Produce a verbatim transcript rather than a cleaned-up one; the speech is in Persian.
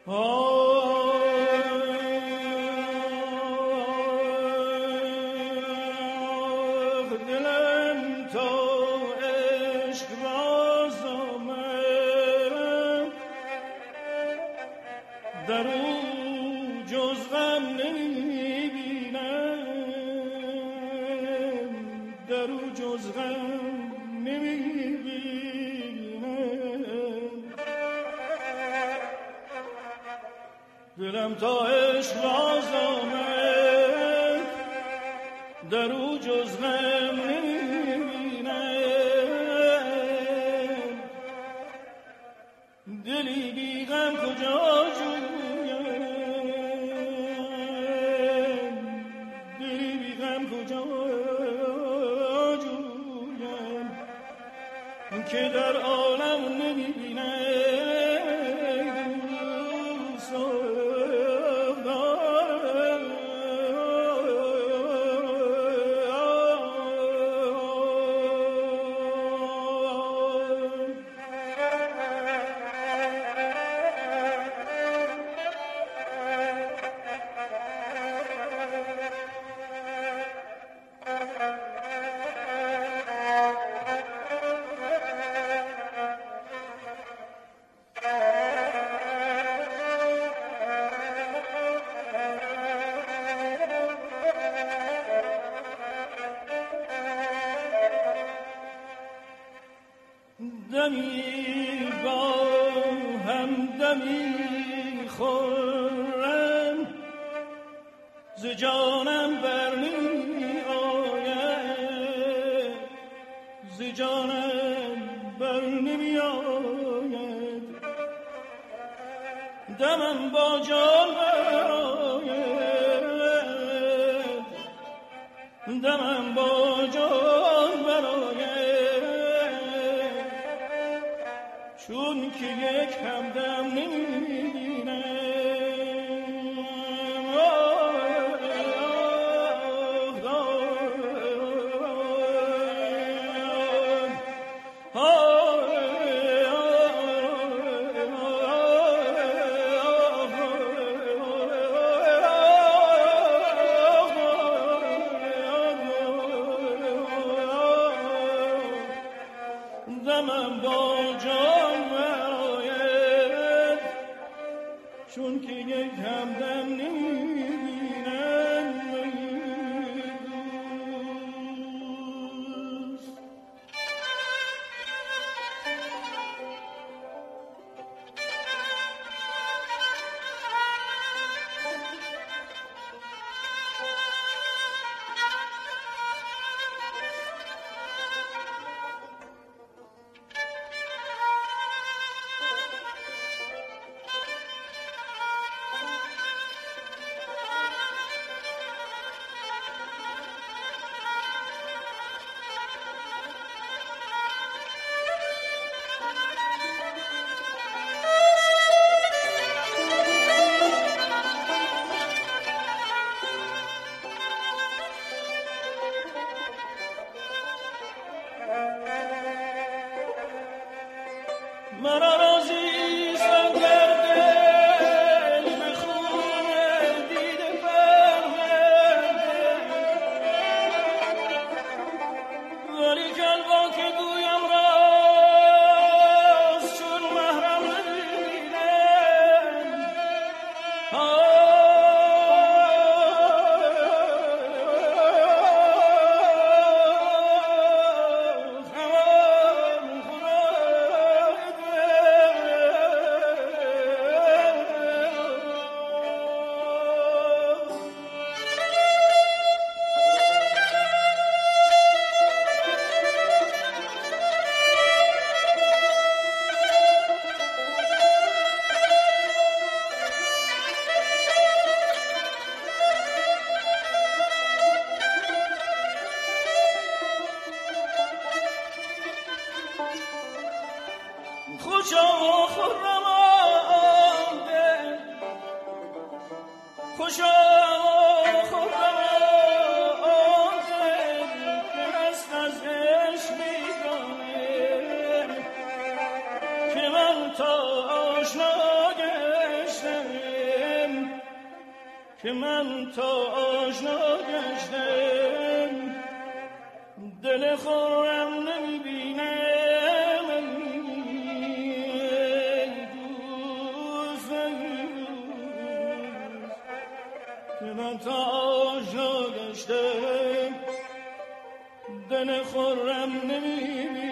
دلم تا عشق باز آمد در او جز غم نمیبینم. دلی بی غم کجا جویم، دلی بی غم کجا جویم که در عالم نمیبینم. دمی با هم دمی خورم ز جانم بر نمی آید، ز جانم بر نمی آید. دمم با جان برآید، دمم با جان برآید چون که یک همدم نمیبینم. دمم با جان برآید چون که یک همدم نمیبینم. مرا راضی سنگرده به خون دیده پرورده، ولی کلبا که گویم راست چون محرم نبینم. خوشا خرم آمده، خوشا خرم آمده که هست از عشق میدانه که من تا آشنا گشتم. که من تا آشنا گشتم دل خورم نمیبینم دوست که من تا آشنا گشتم دل خورم نمیبینم